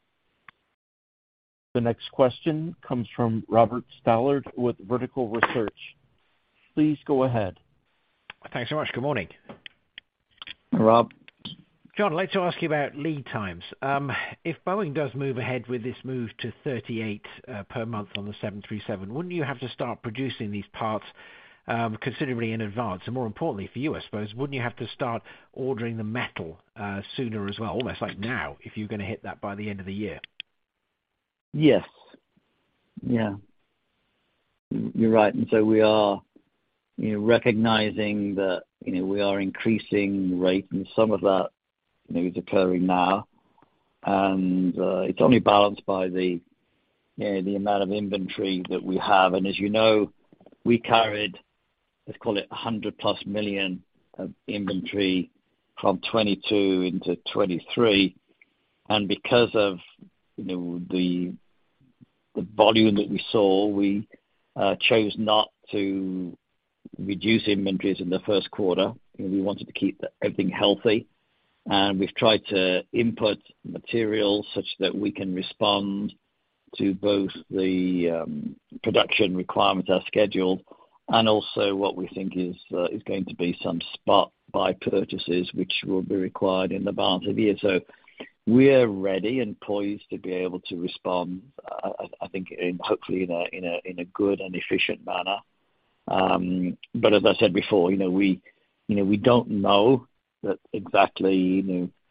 The next question comes from Robert Stallard with Vertical Research. Please go ahead. Thanks so much. Good morning. Rob. John, I'd like to ask you about lead times. Um, if Boeing does move ahead with this move to thirty-eight uh, per month on the seven thirty-seven, wouldn't you have to start producing these parts um, considerably in advance? And more importantly for you, I suppose, wouldn't you have to start ordering the metal uh, sooner as well, almost like now, if you're going to hit that by the end of the year? Yes. Yeah. You're right. And so we are you know, recognizing that, you know, we are increasing rate, and some of that, you know, is occurring now. And uh, it's only balanced by the, you know, the amount of inventory that we have. And as you know, we carried, let's call it one hundred plus million of inventory from twenty-two into twenty-three. And because of, you know, the, the volume that we saw, we uh, chose not to reduce inventories in the first quarter. You know, we wanted to keep the, everything healthy, and we've tried to input materials such that we can respond to both the um, production requirements as scheduled, and also what we think is uh, is going to be some spot buy purchases, which will be required in the balance of the year. So we're ready and poised to be able to respond. Uh, I, I think, in, hopefully, in a in a in a good and efficient manner. Um, but as I said before, you know, we, you know, we don't know that exactly, you know,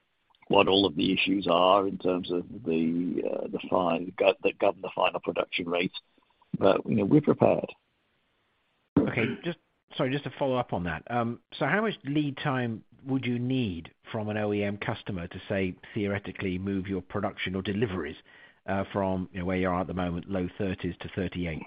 what all of the issues are in terms of the uh, the fine that govern the final production rates. But you know, we're prepared. Okay, just sorry, just to follow up on that. Um, so, how much lead time would you need from an O E M customer to say theoretically move your production or deliveries uh, from you know, where you are at the moment, low thirties to thirty-eight?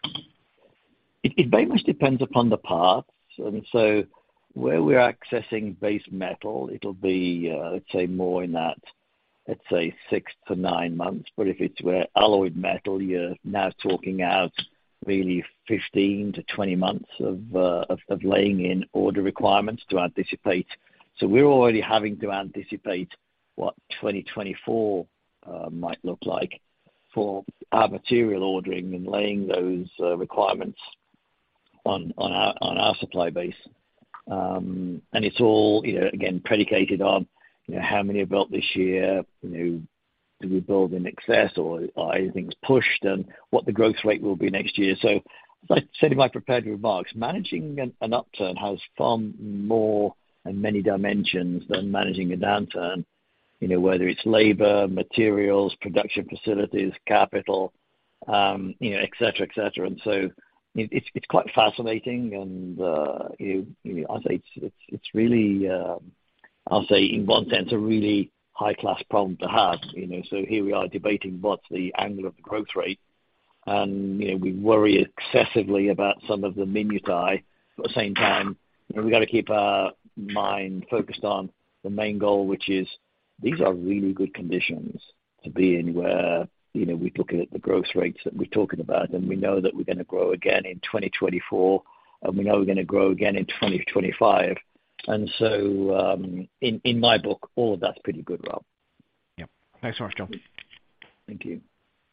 It, it very much depends upon the parts, and so where we're accessing base metal, it'll be uh, let's say more in that, let's say six to nine months. But if it's where alloyed metal, you're now talking out really fifteen to twenty months of, uh, of of laying in order requirements to anticipate. So we're already having to anticipate what twenty twenty-four uh, might look like for our material ordering and laying those uh, requirements on on our on our supply base. Um, and it's all, you know, again, predicated on, you know, how many are built this year, you know, do we build in excess or are anything's pushed, and what the growth rate will be next year. So as I said in my prepared remarks, managing an, an upturn has far more and many dimensions than managing a downturn, you know, whether it's labor, materials, production facilities, capital, um, you know, et cetera, et cetera. And so it's it's quite fascinating, and uh, you know, you know, I'll say it's it's it's really, um, I'll say in one sense, a really high class problem to have. You know, so here we are debating what's the angle of the growth rate, and you know, we worry excessively about some of the minutiae. But at the same time, you know, we got to keep our mind focused on the main goal, which is these are really good conditions to be in, where you know, we're looking at the growth rates that we're talking about, and we know that we're going to grow again in twenty twenty-four, and we know we're going to grow again in twenty twenty-five. And so, um, in, in my book, all of that's pretty good, Rob. Yeah. Thanks so much, John. Thank you.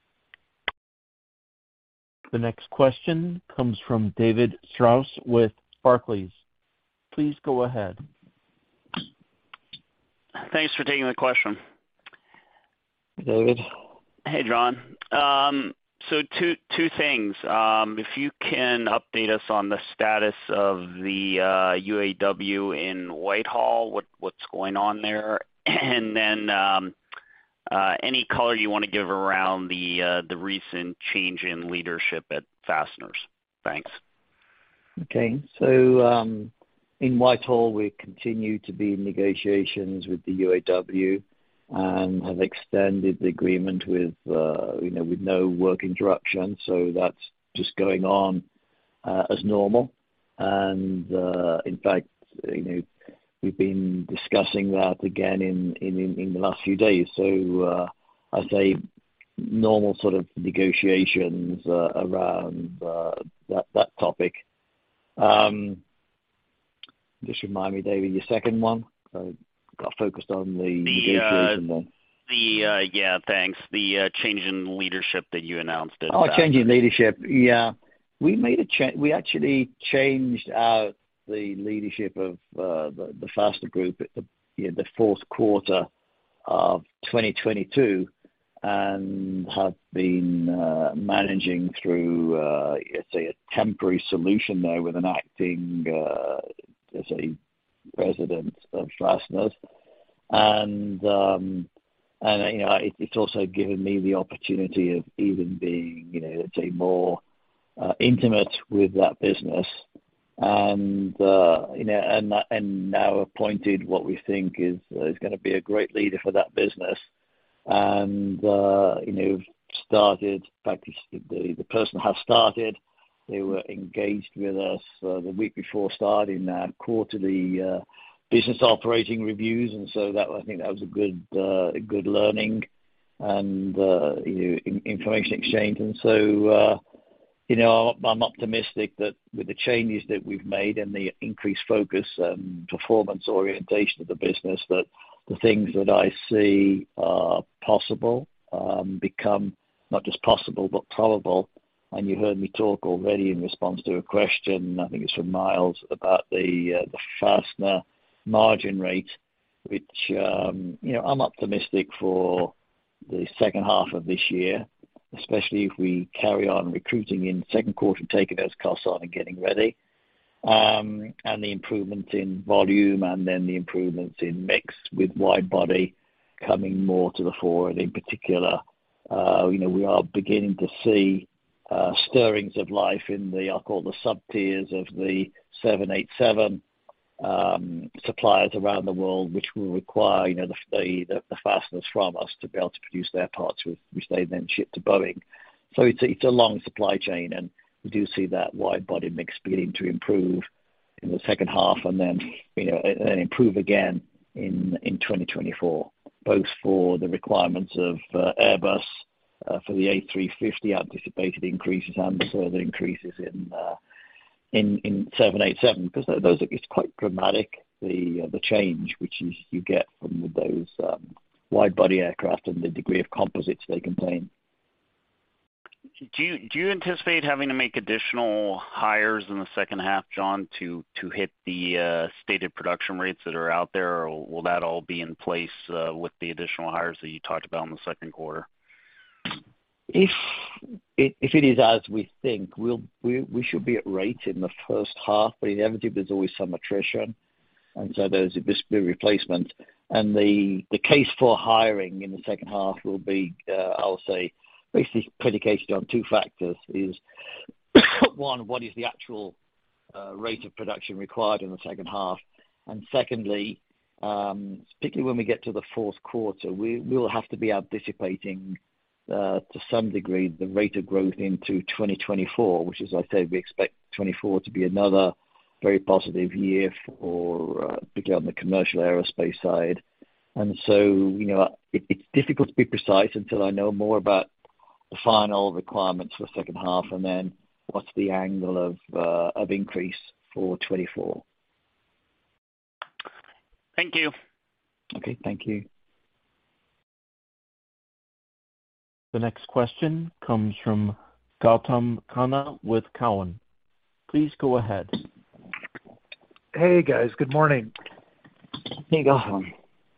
The next question comes from David Strauss with Barclays. Please go ahead. Thanks for taking the question. David. Hey, John. Um, so two two things. Um, if you can update us on the status of the uh, U A W in Whitehall, what what's going on there, and then um, uh, any color you want to give around the uh, the recent change in leadership at Fasteners. Thanks. Okay. So um, in Whitehall, we continue to be in negotiations with the U A W. And have extended the agreement with, uh, you know, with no work interruption. So that's just going on uh, as normal. And uh, in fact, you know, we've been discussing that again in, in, in the last few days. So uh, I say normal sort of negotiations uh, around uh, that that topic. Um, just remind me, David, your second one. Uh, got focused on the, the negotiation uh, then. The uh, yeah, thanks. The uh, change in leadership that you announced. At oh, Fasteners. Change in leadership. Yeah, we made a change. We actually changed out the leadership of uh, the, the Fastener Group at the, you know, the fourth quarter of twenty twenty-two, and have been uh, managing through, uh, let's say, a temporary solution there with an acting, uh, let's say, president of Fasteners, and um, and you know it, it's also given me the opportunity of even being, you know, let's say, more uh, intimate with that business, and uh, you know and and now appointed what we think is uh, is going to be a great leader for that business, and uh, you know started. In fact, the the person has started. They were engaged with us uh, the week before starting our quarterly uh, business operating reviews, and so that I think that was a good, uh, good learning and uh, you know, in, information exchange. And so, uh, you know, I'm, I'm optimistic that with the changes that we've made and the increased focus and performance orientation of the business, that the things that I see are possible um, become not just possible but probable. And you heard me talk already in response to a question, I think it's from Miles, about the uh, the fastener margin rate, which um, you know I'm optimistic for the second half of this year, especially if we carry on recruiting in second quarter, taking those costs on and getting ready, um, and the improvements in volume, and then the improvements in mix with wide body coming more to the fore. And in particular, uh, you know, we are beginning to see uh, stirrings of life in the, I'll call the sub-tiers of the seven eighty-seven um, suppliers around the world, which will require, you know, the, the, the fasteners from us to be able to produce their parts, which they then ship to Boeing. So it's a, it's a long supply chain, and we do see that wide body mix beginning to improve in the second half, and then, you know, and then improve again in in twenty twenty-four, both for the requirements of uh, Airbus, uh, for the A three fifty anticipated increases, and the further increases in uh, in in seven eighty-seven, because those are, it's quite dramatic, the uh, the change which is, you get from those um, wide body aircraft and the degree of composites they contain. Do you do you anticipate having to make additional hires in the second half, John, to to hit the uh, stated production rates that are out there, or will that all be in place uh, with the additional hires that you talked about in the second quarter? If it, if it is as we think, we'll we we should be at rate in the first half, but inevitably there's always some attrition, and so there's a bit of replacement. And the the case for hiring in the second half will be, uh, I'll say, basically predicated on two factors. Is one, what is the actual uh, rate of production required in the second half? And secondly, um, particularly when we get to the fourth quarter, we will have to be anticipating uh, to some degree the rate of growth into twenty twenty-four, which, as I said, we expect twenty-four to be another very positive year for, uh, particularly on the commercial aerospace side. And so, you know, it, it's difficult to be precise until I know more about the final requirements for the second half, and then what's the angle of uh, of increase for twenty-four. Thank you. Okay, thank you. The next question comes from Gautam Khanna with Cowen. Please go ahead. Hey, guys. Good morning. Hey, Gautam.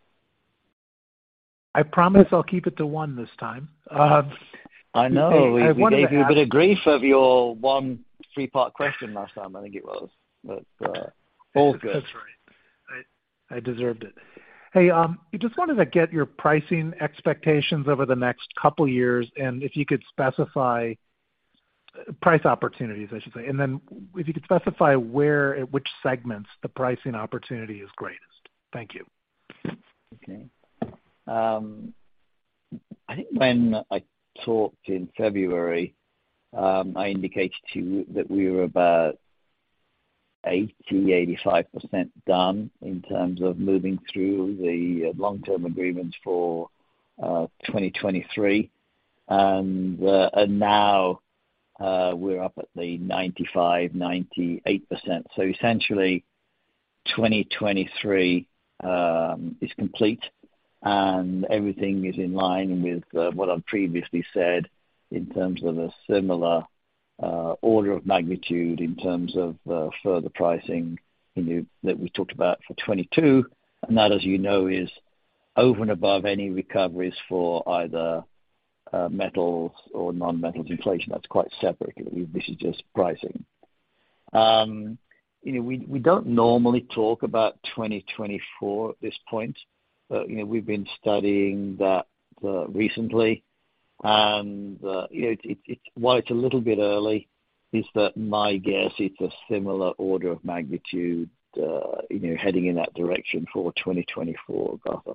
I promise I'll keep it to one this time. Um, I know. Hey, we, we gave you ask... a bit of grief of your one three-part question last time, I think it was. But uh, all good. That's right. I, I deserved it. Hey, um, you just wanted to get your pricing expectations over the next couple years, and if you could specify price opportunities, I should say, and then if you could specify where, at which segments the pricing opportunity is greatest. Thank you. Okay. Um, I think when I talked in February, um, I indicated to you that we were about eighty, eighty-five percent done in terms of moving through the long-term agreements for uh, twenty twenty-three. And, uh, and now uh, we're up at the ninety-five, ninety-eight percent. So essentially, twenty twenty-three um, is complete, and everything is in line with uh, what I've previously said in terms of a similar uh, order of magnitude in terms of uh, further pricing, you know, that we talked about for twenty-two, and that, as you know, is over and above any recoveries for either uh, metals or non-metals inflation. That's quite separate. This is just pricing. Um, you know, we we don't normally talk about twenty twenty-four at this point. But, you know, we've been studying that uh, recently, and uh, you know, it's it, it, while it's a little bit early, is that my guess it's a similar order of magnitude, uh, you know, heading in that direction for twenty twenty-four, Gautam.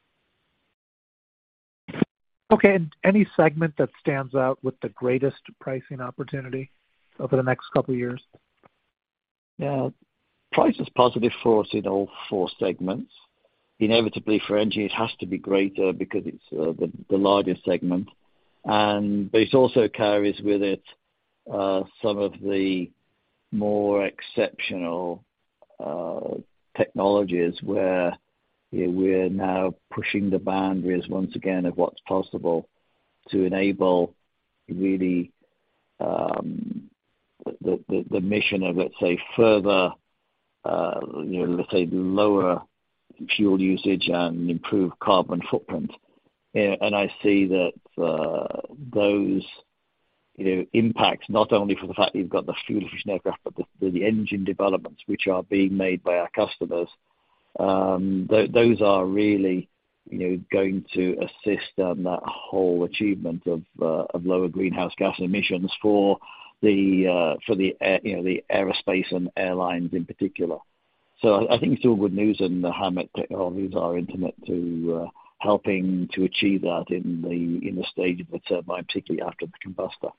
Okay, and any segment that stands out with the greatest pricing opportunity over the next couple of years? Yeah, price is positive for us in all four segments. Inevitably for engine it has to be greater because it's uh, the, the largest segment, and but it also carries with it uh, some of the more exceptional uh, technologies where, you know, we're now pushing the boundaries once again of what's possible to enable really um, the, the the mission of, let's say, further uh, you know let's say lower fuel usage and improve carbon footprint. And I see that uh, those, you know, impacts not only for the fact that you've got the fuel efficient aircraft, but the, the engine developments which are being made by our customers. Um, th- those are really, you know, going to assist on that whole achievement of uh, of lower greenhouse gas emissions for the uh, for the air, you know the aerospace and airlines in particular. So I think it's all good news, and the Howmet technologies are intimate to uh, helping to achieve that in the in the stage of the turbine, particularly after the combustor.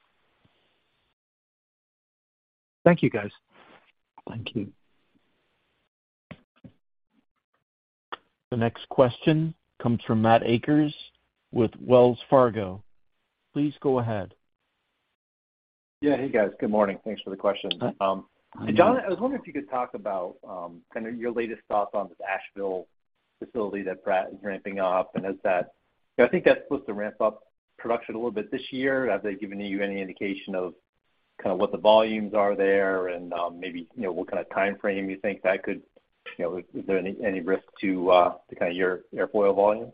Thank you, guys. Thank you. The next question comes from Matt Akers with Wells Fargo. Please go ahead. Yeah, hey guys, good morning. Thanks for the question. Um, John, I was wondering if you could talk about um, kind of your latest thoughts on this Asheville facility that Pratt is ramping up, and is that, you know, I think that's supposed to ramp up production a little bit this year. Have they given you any indication of kind of what the volumes are there, and um, maybe, you know, what kind of time frame you think that could, you know, is there any, any risk to uh, to kind of your airfoil volume?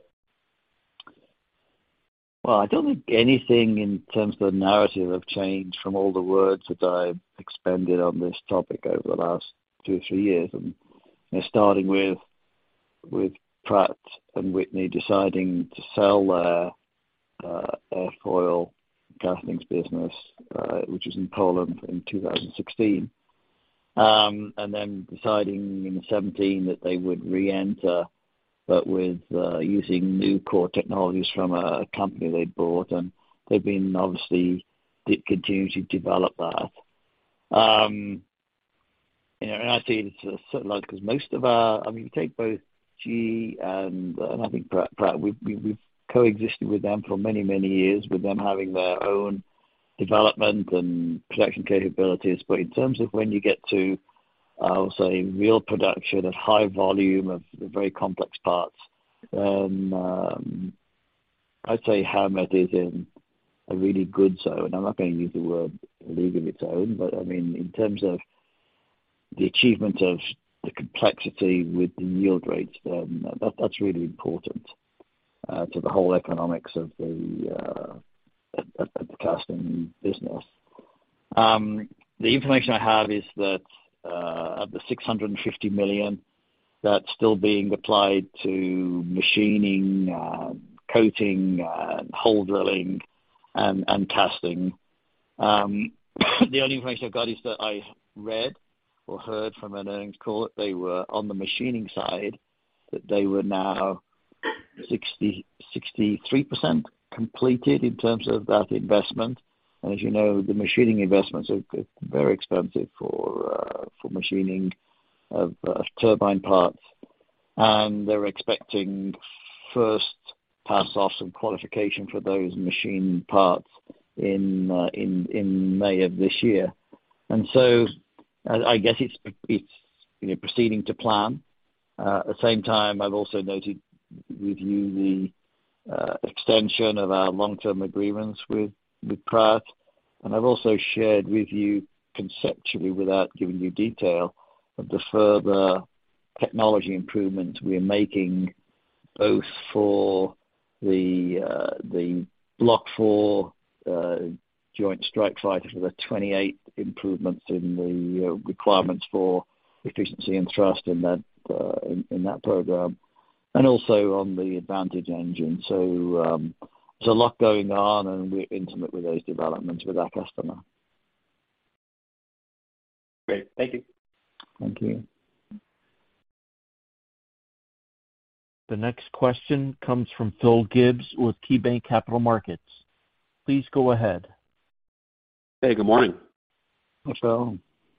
Well, I don't think anything in terms of the narrative have changed from all the words that I've expended on this topic over the last two or three years, and you know, starting with with Pratt and Whitney deciding to sell their uh, airfoil castings business, uh, which was in Poland in two thousand sixteen. Um, and then deciding in seventeen that they would re-enter, but with uh, using new core technologies from a company they bought, and they've been obviously continuing to develop that. Um, you know, and I see it's a, like because most of our, I mean, you take both G E and, uh, and I think Pratt, Pratt we've, we've coexisted with them for many many years, with them having their own development and production capabilities. But in terms of when you get to, I'll say, real production at high volume of very complex parts, then um, I'd say Howmet is in a really good zone. I'm not going to use the word league of its own, but I mean, in terms of the achievement of the complexity with the yield rates, then that, that's really important uh, to the whole economics of the uh, At, at the casting business. Um, the information I have is that uh, of the six hundred fifty million that's still being applied to machining, uh, coating, uh, hole drilling, and, and casting. Um, the only information I've got is that I read or heard from an earnings call that they were on the machining side, that they were now sixty, sixty-three percent completed in terms of that investment. And as you know, the machining investments are very expensive for uh, for machining of uh, turbine parts, and they're expecting first pass off some qualification for those machine parts in uh, in in May of this year. And so I, I guess it's it's you know proceeding to plan. Uh, at the same time, I've also noted with you the Uh, extension of our long-term agreements with, with Pratt. And I've also shared with you conceptually, without giving you detail, of the further technology improvements we're making, both for the uh, the Block four uh, Joint Strike Fighter, for the twenty-eight improvements in the uh, requirements for efficiency and thrust in that uh, in, in that program, and also on the Advantage engine. So um, there's a lot going on, and we're intimate with those developments with our customer. Great. Thank you. Thank you. The next question comes from Phil Gibbs with KeyBanc Capital Markets. Please go ahead. Hey, good morning. Hi, Phil.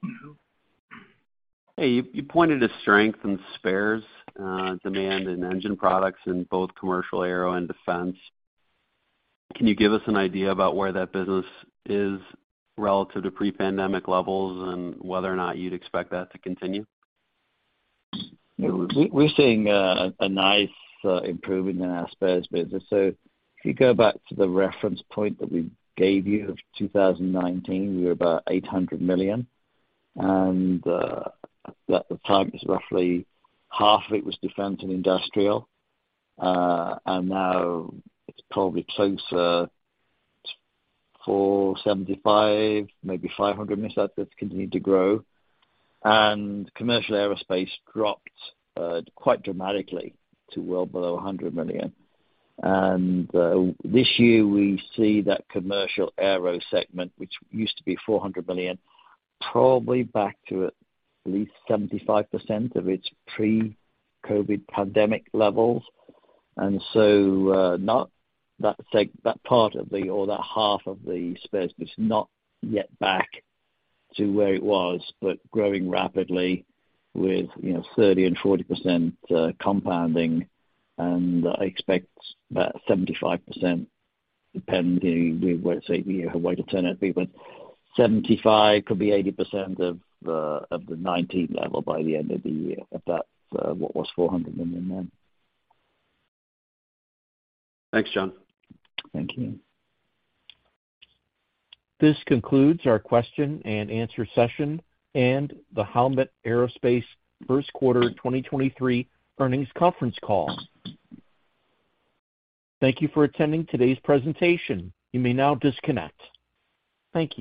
Hey, you, you pointed to strength in spares uh, demand and engine products in both commercial aero and defense. Can you give us an idea about where that business is relative to pre-pandemic levels, and whether or not you'd expect that to continue? Yeah, we, we're seeing a, a nice uh, improvement in our spares business. So if you go back to the reference point that we gave you of two thousand nineteen, we were about eight hundred million, and uh, at the time it was roughly half of it was defense and industrial, uh, and now it's probably closer to four seventy-five, maybe five hundred million. So that's continued to grow. And commercial aerospace dropped uh, quite dramatically to well below one hundred million. And uh, this year we see that commercial aero segment, which used to be four hundred million, probably back to at least seventy-five percent of its pre-COVID pandemic levels. And so uh, not that seg- that part of the, or that half of the space is not yet back to where it was, but growing rapidly with, you know, thirty and forty percent uh, compounding. And I expect about seventy-five percent, depending on what say you know, way to turn out, but seventy-five could be eighty percent of uh, of the nineteen level by the end of the year. If that's uh, what was four hundred million then. Thanks, John. Thank you. This concludes our question and answer session and the Howmet Aerospace first quarter twenty twenty-three earnings conference call. Thank you for attending today's presentation. You may now disconnect. Thank you.